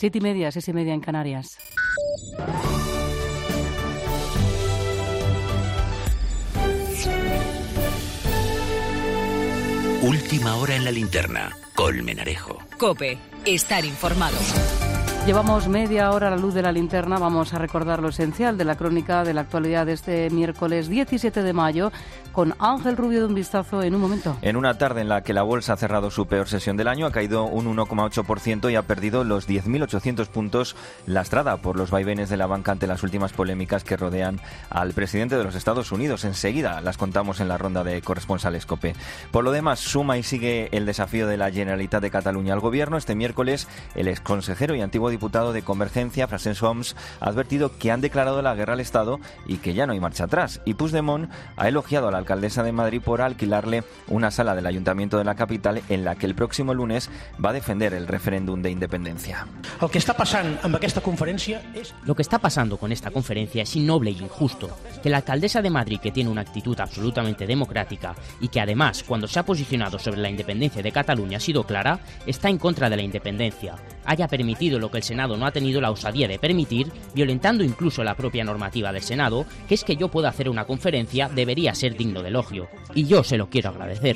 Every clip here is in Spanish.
7:30, 6:30 en Canarias. Última hora en la linterna. Colmenarejo. COPE. Estar informado. Llevamos media hora a la luz de la linterna. Vamos a recordar lo esencial de la crónica de la actualidad de este miércoles 17 de mayo con Ángel Rubio de Un Vistazo en un momento. En una tarde en la que la bolsa ha cerrado su peor sesión del año, ha caído un 1,8% y ha perdido los 10.800 puntos, lastrada por los vaivenes de la banca ante las últimas polémicas que rodean al presidente de los Estados Unidos. Enseguida las contamos en la ronda de corresponsales COPE. Por lo demás, suma y sigue el desafío de la Generalitat de Cataluña al gobierno. Este miércoles, el exconsejero y antiguo diputado de Convergencia, Francesc Homs, ha advertido que han declarado la guerra al Estado y que ya no hay marcha atrás. Y Puigdemont ha elogiado a la alcaldesa de Madrid por alquilarle una sala del Ayuntamiento de la capital en la que el próximo lunes va a defender el referéndum de independencia. Lo que está pasando con esta conferencia es innoble y injusto. Que la alcaldesa de Madrid, que tiene una actitud absolutamente democrática y que además, cuando se ha posicionado sobre la independencia de Cataluña, ha sido clara, está en contra de la independencia, haya permitido lo que el Senado no ha tenido la osadía de permitir, violentando incluso la propia normativa del Senado, que es que yo pueda hacer una conferencia, debería ser digno de elogio. Y yo se lo quiero agradecer.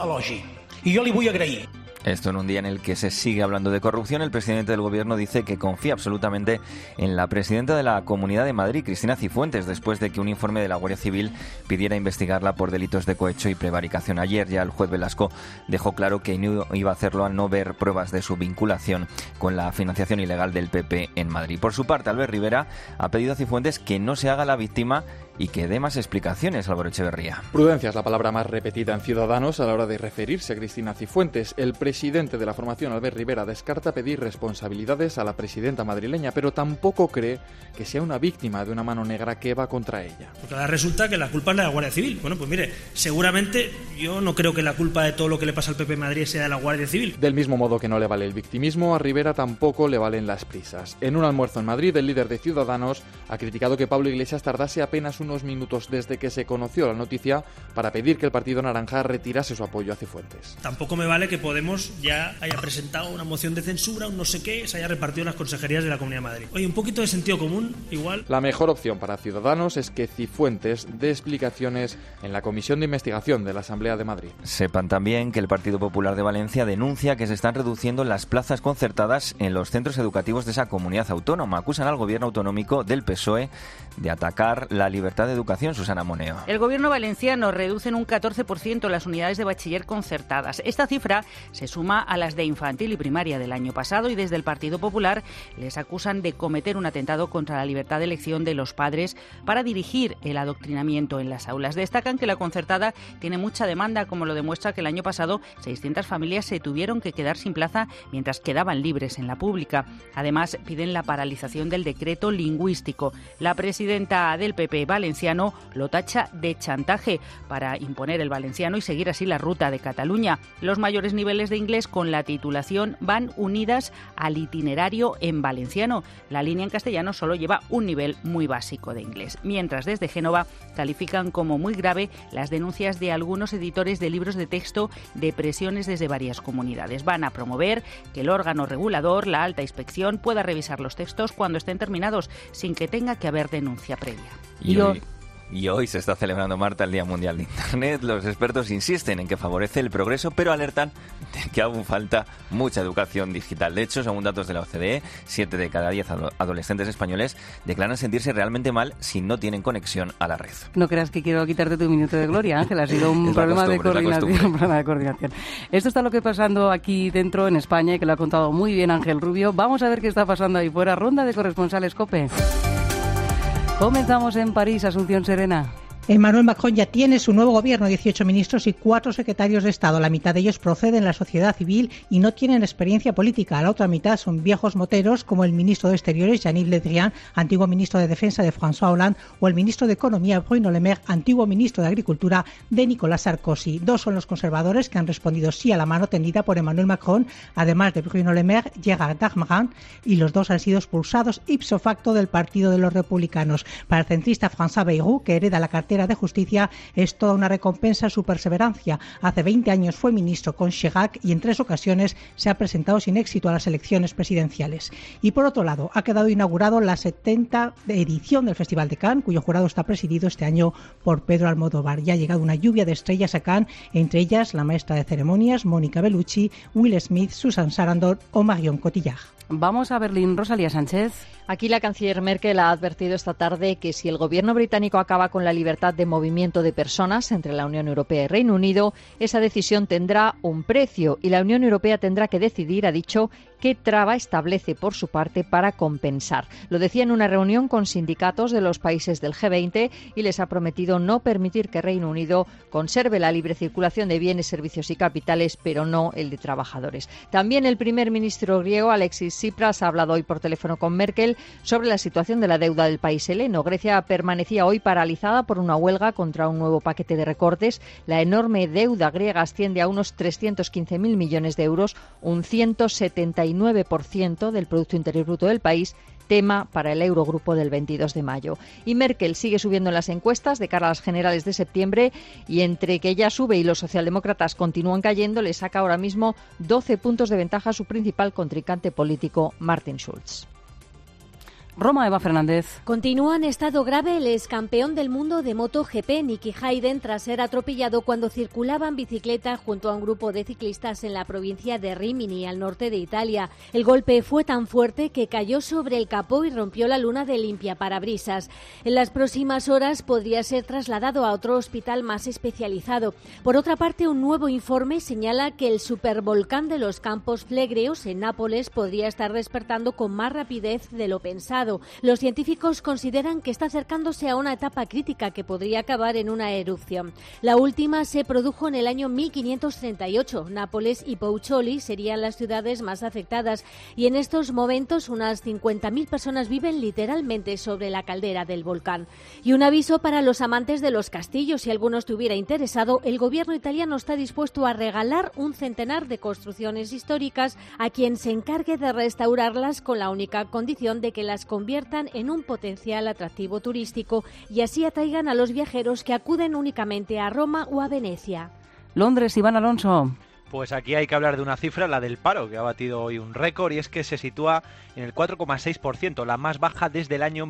Y yo le voy a agradecer. Esto en un día en el que se sigue hablando de corrupción. El presidente del gobierno dice que confía absolutamente en la presidenta de la Comunidad de Madrid, Cristina Cifuentes, después de que un informe de la Guardia Civil pidiera investigarla por delitos de cohecho y prevaricación. Ayer ya el juez Velasco dejó claro que no iba a hacerlo al no ver pruebas de su vinculación con la financiación ilegal del PP en Madrid. Por su parte, Albert Rivera ha pedido a Cifuentes que no se haga la víctima y que dé más explicaciones. Álvaro Echeverría. Prudencia es la palabra más repetida en Ciudadanos a la hora de referirse a Cristina Cifuentes. El presidente de la formación, Albert Rivera, descarta pedir responsabilidades a la presidenta madrileña, pero tampoco cree que sea una víctima de una mano negra que va contra ella. Porque ahora resulta que la culpa es de la Guardia Civil. Bueno, pues mire, seguramente yo no creo que la culpa de todo lo que le pasa al PP en Madrid sea de la Guardia Civil. Del mismo modo que no le vale el victimismo, a Rivera tampoco le valen las prisas. En un almuerzo en Madrid, el líder de Ciudadanos ha criticado que Pablo Iglesias tardase apenas unos minutos desde que se conoció la noticia para pedir que el Partido Naranja retirase su apoyo a Cifuentes. Tampoco me vale que Podemos ya haya presentado una moción de censura, un no sé qué, se haya repartido en las consejerías de la Comunidad de Madrid. Oye, un poquito de sentido común, igual. La mejor opción para Ciudadanos es que Cifuentes dé explicaciones en la Comisión de Investigación de la Asamblea de Madrid. Sepan también que el Partido Popular de Valencia denuncia que se están reduciendo las plazas concertadas en los centros educativos de esa comunidad autónoma. Acusan al gobierno autonómico del PSOE de atacar la libertad de educación. Susana Moneo. El gobierno valenciano reduce en un 14% las unidades de bachiller concertadas. Esta cifra se suma a las de infantil y primaria del año pasado y desde el Partido Popular les acusan de cometer un atentado contra la libertad de elección de los padres para dirigir el adoctrinamiento en las aulas. Destacan que la concertada tiene mucha demanda, como lo demuestra que el año pasado 600 familias se tuvieron que quedar sin plaza mientras quedaban libres en la pública. Además, piden la paralización del decreto lingüístico. La presidenta del PP valenciano lo tacha de chantaje para imponer el valenciano y seguir así la ruta de Cataluña. Los mayores niveles de inglés con la titulación van unidas al itinerario en valenciano. La línea en castellano solo lleva un nivel muy básico de inglés. Mientras desde Génova califican como muy grave las denuncias de algunos editores de libros de texto de presiones desde varias comunidades. Van a promover que el órgano regulador, la alta inspección, pueda revisar los textos cuando estén terminados sin que tenga que haber denuncia previa. Y hoy se está celebrando, Marta, el Día Mundial de Internet. Los expertos insisten en que favorece el progreso, pero alertan de que aún falta mucha educación digital. De hecho, según datos de la OCDE, 7 de cada 10 adolescentes españoles declaran sentirse realmente mal si no tienen conexión a la red. No creas que quiero quitarte tu minuto de gloria, Ángel. Ha sido un problema de coordinación. Esto está lo que pasando aquí dentro en España y que lo ha contado muy bien Ángel Rubio. Vamos a ver qué está pasando ahí fuera. Ronda de corresponsales COPE. Comenzamos en París, Asunción Serena. Emmanuel Macron ya tiene su nuevo gobierno, 18 ministros y 4 secretarios de Estado. La mitad de ellos proceden de la sociedad civil y no tienen experiencia política. La otra mitad son viejos moteros, como el ministro de Exteriores, Jean-Yves Le Drian, antiguo ministro de Defensa de François Hollande, o el ministro de Economía, Bruno Le Maire, antiguo ministro de Agricultura de Nicolas Sarkozy. 2 son los conservadores que han respondido sí a la mano tendida por Emmanuel Macron, además de Bruno Le Maire, Gérald Darmanin, y los 2 han sido expulsados ipso facto del Partido de los Republicanos. Para el centrista François Bayrou, que hereda la cartera cartera de Justicia es toda una recompensa a su perseverancia. Hace 20 años fue ministro con Chirac y en 3 ocasiones se ha presentado sin éxito a las elecciones presidenciales. Y por otro lado, ha quedado inaugurado la 70ª edición del Festival de Cannes, cuyo jurado está presidido este año por Pedro Almodóvar. Ya ha llegado una lluvia de estrellas a Cannes, entre ellas la maestra de ceremonias Mónica Bellucci, Will Smith, Susan Sarandon o Marion Cotillard. Vamos a Berlín, Rosalía Sánchez. Aquí la canciller Merkel ha advertido esta tarde que si el gobierno británico acaba con la libertad de movimiento de personas entre la Unión Europea y Reino Unido, esa decisión tendrá un precio y la Unión Europea tendrá que decidir, ha dicho, qué traba establece por su parte para compensar. Lo decía en una reunión con sindicatos de los países del G20 y les ha prometido no permitir que Reino Unido conserve la libre circulación de bienes, servicios y capitales, pero no el de trabajadores. También el primer ministro griego, Alexis Tsipras, ha hablado hoy por teléfono con Merkel sobre la situación de la deuda del país heleno. Grecia permanecía hoy paralizada por una huelga contra un nuevo paquete de recortes. La enorme deuda griega asciende a unos 315.000 millones de euros, un 179% del Producto Interior Bruto del país, tema para el Eurogrupo del 22 de mayo. Y Merkel sigue subiendo en las encuestas de cara a las generales de septiembre y entre que ella sube y los socialdemócratas continúan cayendo, le saca ahora mismo 12 puntos de ventaja a su principal contrincante político, Martin Schulz. Roma, Eva Fernández. Continúa en estado grave el ex campeón del mundo de MotoGP, Nicky Hayden, tras ser atropellado cuando circulaba en bicicleta junto a un grupo de ciclistas en la provincia de Rimini, al norte de Italia. El golpe fue tan fuerte que cayó sobre el capó y rompió la luna de limpiaparabrisas. En las próximas horas podría ser trasladado a otro hospital más especializado. Por otra parte, un nuevo informe señala que el supervolcán de los Campos Flegreos en Nápoles podría estar despertando con más rapidez de lo pensado. Los científicos consideran que está acercándose a una etapa crítica que podría acabar en una erupción. La última se produjo en el año 1538. Nápoles y Poucholi serían las ciudades más afectadas y en estos momentos unas 50.000 personas viven literalmente sobre la caldera del volcán. Y un aviso para los amantes de los castillos: si alguno estuviera interesado, el gobierno italiano está dispuesto a regalar un centenar de construcciones históricas a quien se encargue de restaurarlas, con la única condición de que las conviertan en un potencial atractivo turístico y así atraigan a los viajeros que acuden únicamente a Roma o a Venecia. Londres, Iván Alonso. Pues aquí hay que hablar de una cifra, la del paro, que ha batido hoy un récord, y es que se sitúa en el 4,6%, la más baja desde el año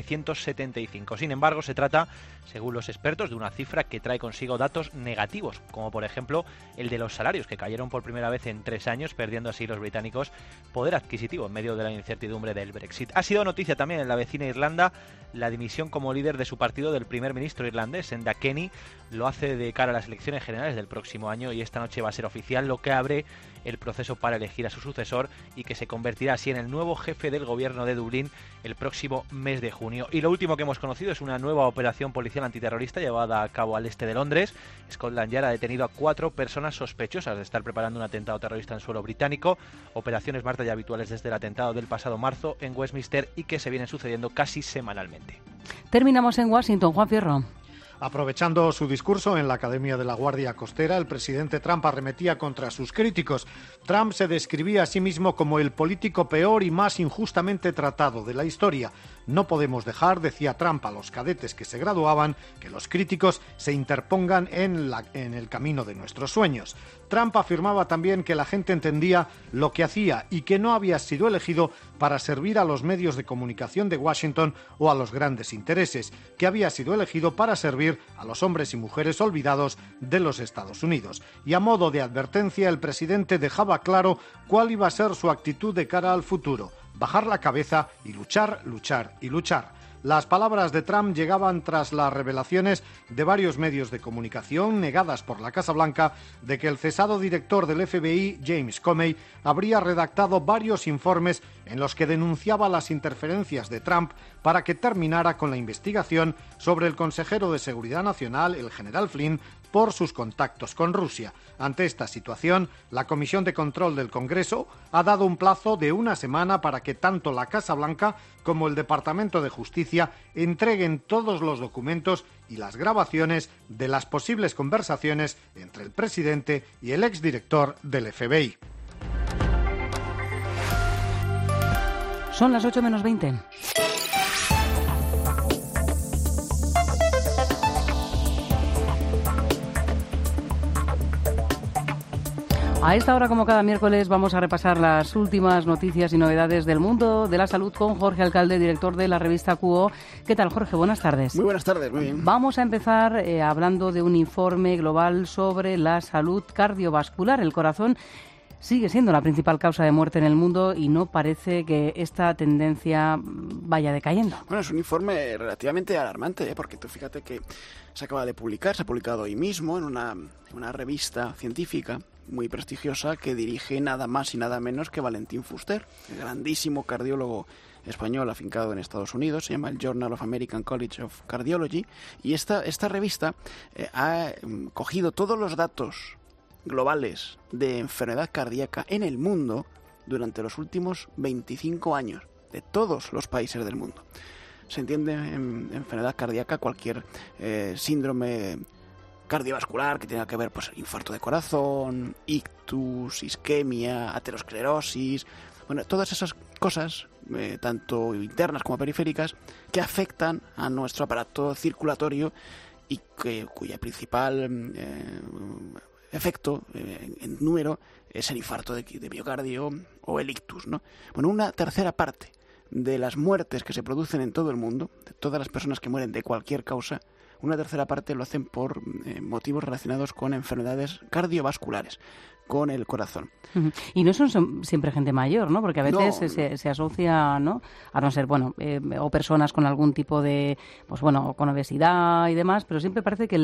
1975. Sin embargo, se trata, según los expertos, de una cifra que trae consigo datos negativos, como por ejemplo el de los salarios, que cayeron por primera vez en 3 años, perdiendo así los británicos poder adquisitivo en medio de la incertidumbre del Brexit. Ha sido noticia también en la vecina Irlanda la dimisión como líder de su partido del primer ministro irlandés, Enda Kenny. Lo hace de cara a las elecciones generales del próximo año y esta noche va a ser oficial, lo que abre el proceso para elegir a su sucesor y que se convertirá así en el nuevo jefe del gobierno de Dublín el próximo mes de junio. Y lo último que hemos conocido es una nueva operación policial antiterrorista llevada a cabo al este de Londres. Scotland Yard ha detenido a 4 personas sospechosas de estar preparando un atentado terrorista en suelo británico, operaciones, Marta, ya habituales desde el atentado del pasado marzo en Westminster y que se vienen sucediendo casi semanalmente. Terminamos en Washington, Juan Fierro. Aprovechando su discurso en la Academia de la Guardia Costera, el presidente Trump arremetía contra sus críticos. Trump se describía a sí mismo como el político peor y más injustamente tratado de la historia. No podemos dejar, decía Trump a los cadetes que se graduaban, que los críticos se interpongan en el camino de nuestros sueños. Trump afirmaba también que la gente entendía lo que hacía y que no había sido elegido para servir a los medios de comunicación de Washington o a los grandes intereses, que había sido elegido para servir a los hombres y mujeres olvidados de los Estados Unidos. Y a modo de advertencia, el presidente dejaba claro cuál iba a ser su actitud de cara al futuro: bajar la cabeza y luchar, luchar y luchar. Las palabras de Trump llegaban tras las revelaciones de varios medios de comunicación negadas por la Casa Blanca de que el cesado director del FBI, James Comey, habría redactado varios informes en los que denunciaba las interferencias de Trump para que terminara con la investigación sobre el consejero de Seguridad Nacional, el general Flynn, por sus contactos con Rusia. Ante esta situación, la Comisión de Control del Congreso ha dado un plazo de 1 semana para que tanto la Casa Blanca como el Departamento de Justicia entreguen todos los documentos y las grabaciones de las posibles conversaciones entre el presidente y el exdirector del FBI. Son las 8 menos 20. A esta hora, como cada miércoles, vamos a repasar las últimas noticias y novedades del mundo de la salud con Jorge Alcalde, director de la revista QO. ¿Qué tal, Jorge? Buenas tardes. Muy buenas tardes, muy bien. Vamos a empezar hablando de un informe global sobre la salud cardiovascular. El corazón sigue siendo la principal causa de muerte en el mundo y no parece que esta tendencia vaya decayendo. Bueno, es un informe relativamente alarmante, porque tú fíjate que se acaba de publicar, se ha publicado hoy mismo en una revista científica muy prestigiosa que dirige nada más y nada menos que Valentín Fuster, el grandísimo cardiólogo español afincado en Estados Unidos. Se llama el Journal of American College of Cardiology, y esta revista ha cogido todos los datos globales de enfermedad cardíaca en el mundo durante los últimos 25 años, de todos los países del mundo. Se entiende en enfermedad cardíaca cualquier síndrome cardiovascular que tenga que ver, pues, infarto de corazón, ictus, isquemia, aterosclerosis, bueno, todas esas cosas, tanto internas como periféricas, que afectan a nuestro aparato circulatorio y cuya principal efecto en número es el infarto de miocardio o el ictus, ¿no? Bueno, una tercera parte de las muertes que se producen en todo el mundo, de todas las personas que mueren de cualquier causa, una tercera parte lo hacen por motivos relacionados con enfermedades cardiovasculares, con el corazón. Y no son siempre gente mayor, ¿no? Porque a veces se asocia, ¿no? A no ser, bueno, o personas con algún tipo de, pues bueno, con obesidad y demás, pero siempre parece que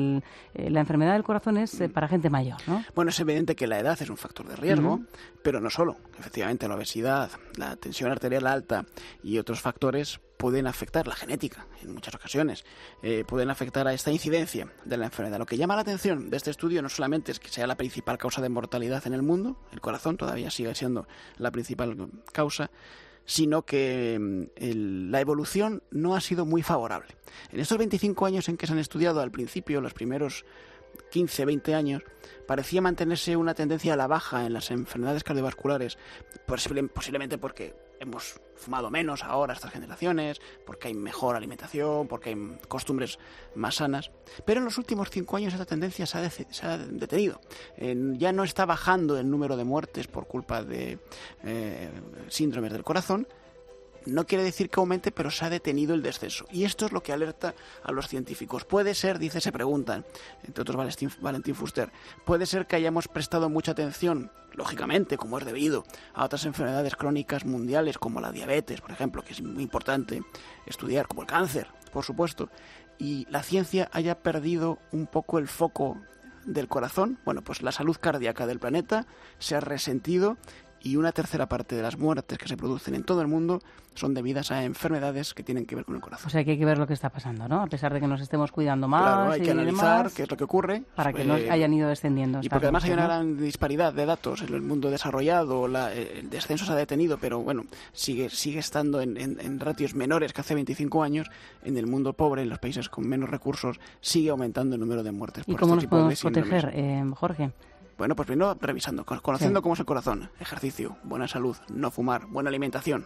la enfermedad del corazón es para gente mayor, ¿no? Bueno, es evidente que la edad es un factor de riesgo, pero no solo. Efectivamente, la obesidad, la tensión arterial alta y otros factores pueden afectar la genética en muchas ocasiones, pueden afectar a esta incidencia de la enfermedad. Lo que llama la atención de este estudio no solamente es que sea la principal causa de mortalidad en el mundo, el corazón todavía sigue siendo la principal causa, sino que la evolución no ha sido muy favorable. En estos 25 años en que se han estudiado, al principio, los primeros 15, 20 años, parecía mantenerse una tendencia a la baja en las enfermedades cardiovasculares, posiblemente porque hemos fumado menos ahora estas generaciones, porque hay mejor alimentación, porque hay costumbres más sanas. Pero en los últimos 5 años esta tendencia se ha detenido. Ya no está bajando el número de muertes por culpa de síndromes del corazón. No quiere decir que aumente, pero se ha detenido el descenso. Y esto es lo que alerta a los científicos. Puede ser, se preguntan, entre otros Valentín Fuster, puede ser que hayamos prestado mucha atención, lógicamente, como es debido, a otras enfermedades crónicas mundiales, como la diabetes, por ejemplo, que es muy importante estudiar, como el cáncer, por supuesto, y la ciencia haya perdido un poco el foco del corazón. Bueno, pues la salud cardíaca del planeta se ha resentido, y una tercera parte de las muertes que se producen en todo el mundo son debidas a enfermedades que tienen que ver con el corazón. O sea, que hay que ver lo que está pasando, ¿no? A pesar de que nos estemos cuidando más. Claro, hay que analizar demás, qué es lo que ocurre. Para que no hayan ido descendiendo. Y porque además hay una gran disparidad de datos en el mundo desarrollado. El descenso se ha detenido, pero bueno, sigue estando en ratios menores que hace 25 años. En el mundo pobre, en los países con menos recursos, sigue aumentando el número de muertes. ¿Y cómo nos podemos proteger, Jorge? Bueno, pues primero revisando, conociendo cómo es el corazón, ejercicio, buena salud, no fumar, buena alimentación,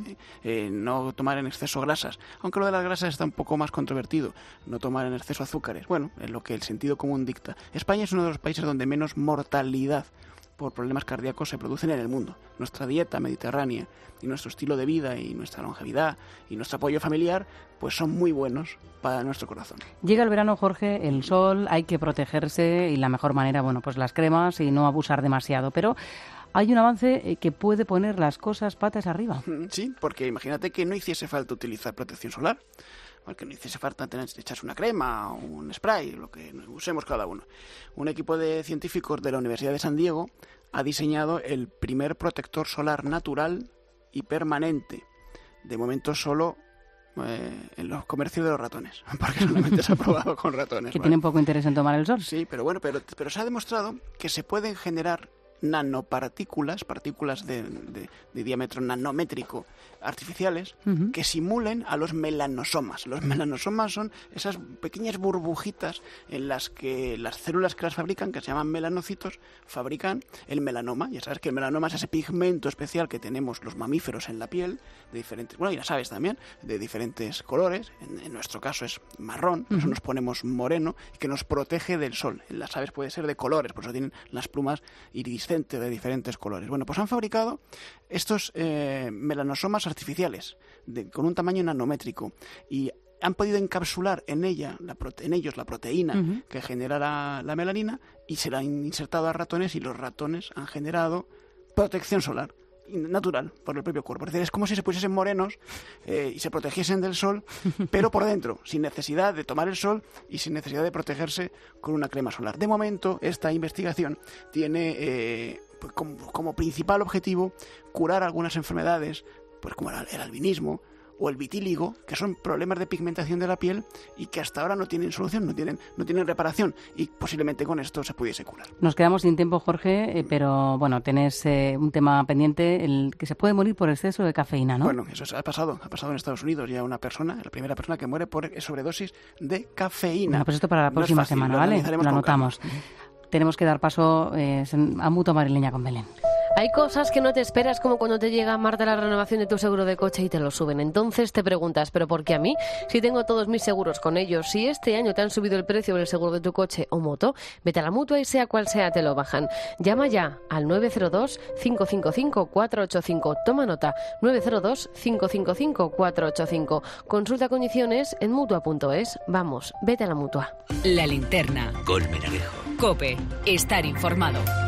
no tomar en exceso grasas, aunque lo de las grasas está un poco más controvertido, no tomar en exceso azúcares, bueno, es lo que el sentido común dicta. España es uno de los países donde menos mortalidad por problemas cardíacos se producen en el mundo. Nuestra dieta mediterránea y nuestro estilo de vida y nuestra longevidad y nuestro apoyo familiar pues son muy buenos para nuestro corazón. Llega el verano, Jorge, el sol, hay que protegerse y la mejor manera, bueno, pues las cremas y no abusar demasiado, pero hay un avance que puede poner las cosas patas arriba. Sí, porque imagínate que no hiciese falta utilizar protección solar, porque no hiciese falta echarse una crema o un spray, lo que usemos cada uno. Un equipo de científicos de la Universidad de San Diego ha diseñado el primer protector solar natural y permanente, de momento solo en los comercios de los ratones, porque solamente se ha probado con ratones. Que tienen poco interés en tomar el sol. Sí, pero bueno, pero se ha demostrado que se pueden generar nanopartículas, partículas de diámetro nanométrico artificiales, que simulen a los melanosomas. Los melanosomas son esas pequeñas burbujitas en las que las células que las fabrican, que se llaman melanocitos, fabrican el melanoma. Ya sabes que el melanoma es ese pigmento especial que tenemos los mamíferos en la piel, de diferentes, bueno, y las aves también, de diferentes colores. En nuestro caso es marrón, por eso nos ponemos moreno, y que nos protege del sol. En las aves puede ser de colores, por eso tienen las plumas iridiscentes de diferentes colores. Bueno, pues han fabricado estos melanosomas artificiales con un tamaño nanométrico y han podido encapsular en ellos la proteína que genera la melanina, y se la han insertado a ratones, y los ratones han generado protección solar natural por el propio cuerpo. Es decir, es como si se pusiesen morenos y se protegiesen del sol, pero por dentro, sin necesidad de tomar el sol y sin necesidad de protegerse con una crema solar. De momento, esta investigación tiene como principal objetivo curar algunas enfermedades, pues como el albinismo o el vitíligo, que son problemas de pigmentación de la piel y que hasta ahora no tienen solución, no tienen reparación, y posiblemente con esto se pudiese curar. Nos quedamos sin tiempo, Jorge, pero bueno, tenés un tema pendiente, el que se puede morir por exceso de cafeína, ¿no? Bueno, eso ha pasado en Estados Unidos ya la primera persona que muere por sobredosis de cafeína. Bueno, pues esto para la próxima semana, ¿vale? Lo anotamos. Tenemos que dar paso a Mutua Madrileña con Belén. Hay cosas que no te esperas, como cuando te llega, Marta, la renovación de tu seguro de coche y te lo suben. Entonces te preguntas, ¿pero por qué a mí? Si tengo todos mis seguros con ellos. Si este año te han subido el precio del seguro de tu coche o moto, vete a la Mutua y sea cual sea te lo bajan. Llama ya al 902-555-485. Toma nota, 902-555-485. Consulta condiciones en Mutua.es. Vamos, vete a la Mutua. La Linterna. Con Menarejo. COPE. Estar informado.